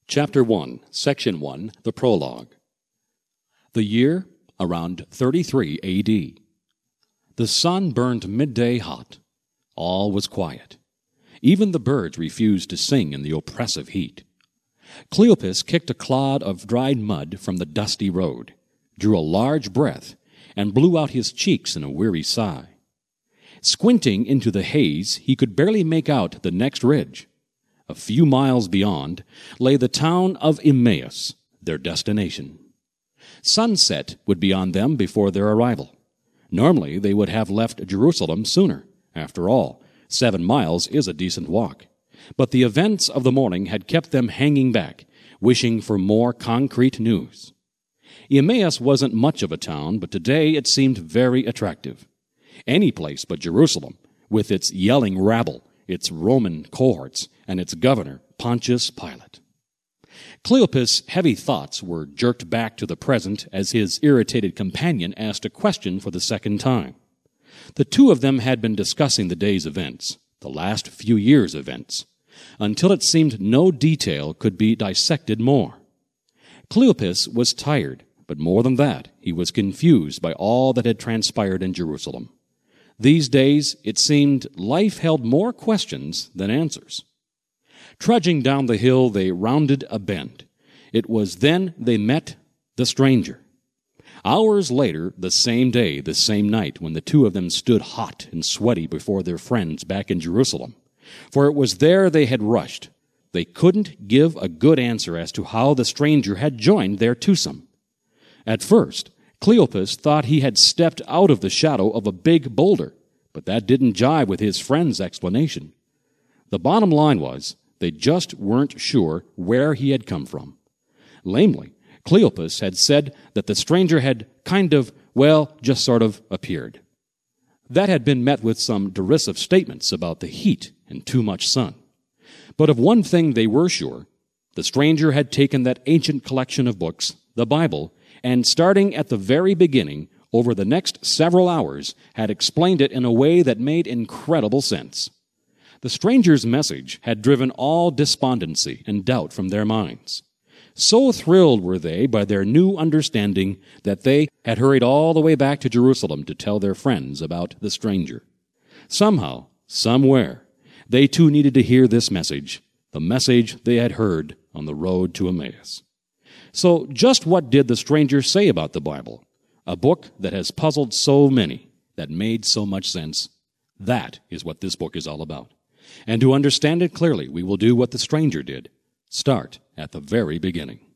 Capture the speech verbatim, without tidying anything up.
Chapter one, Section one, the Prologue. The year, around thirty-three A D The sun burned midday hot. All was quiet. Even the birds refused to sing in the oppressive heat. Cleopas kicked a clod of dried mud from the dusty road, drew a large breath, and blew out his cheeks in a weary sigh. Squinting into the haze, he could barely make out the next ridge. A few miles beyond lay the town of Emmaus, their destination. Sunset would be on them before their arrival. Normally, they would have left Jerusalem sooner. After all, seven miles is a decent walk. But the events of the morning had kept them hanging back, wishing for more concrete news. Emmaus wasn't much of a town, but today it seemed very attractive. Any place but Jerusalem, with its yelling rabble, its Roman cohorts, and its governor, Pontius Pilate. Cleopas' heavy thoughts were jerked back to the present as his irritated companion asked a question for the second time. The two of them had been discussing the day's events, the last few years' events, until it seemed no detail could be dissected more. Cleopas was tired, but more than that, he was confused by all that had transpired in Jerusalem. These days, it seemed life held more questions than answers. Trudging down the hill, they rounded a bend. It was then they met the stranger. Hours later, the same day, the same night, when the two of them stood hot and sweaty before their friends back in Jerusalem. For it was there they had rushed. They couldn't give a good answer as to how the stranger had joined their twosome. At first, Cleopas thought he had stepped out of the shadow of a big boulder, but that didn't jive with his friend's explanation. The bottom line was, they just weren't sure where he had come from. Lamely, Cleopas had said that the stranger had kind of, well, just sort of appeared. That had been met with some derisive statements about the heat and too much sun. But of one thing they were sure, the stranger had taken that ancient collection of books, the Bible, and starting at the very beginning, over the next several hours, had explained it in a way that made incredible sense. The stranger's message had driven all despondency and doubt from their minds. So thrilled were they by their new understanding that they had hurried all the way back to Jerusalem to tell their friends about the stranger. Somehow, somewhere, they too needed to hear this message, the message they had heard on the road to Emmaus. So just what did the stranger say about the Bible? A book that has puzzled so many, that made so much sense. That is what this book is all about. And to understand it clearly, we will do what the stranger did. Start at the very beginning.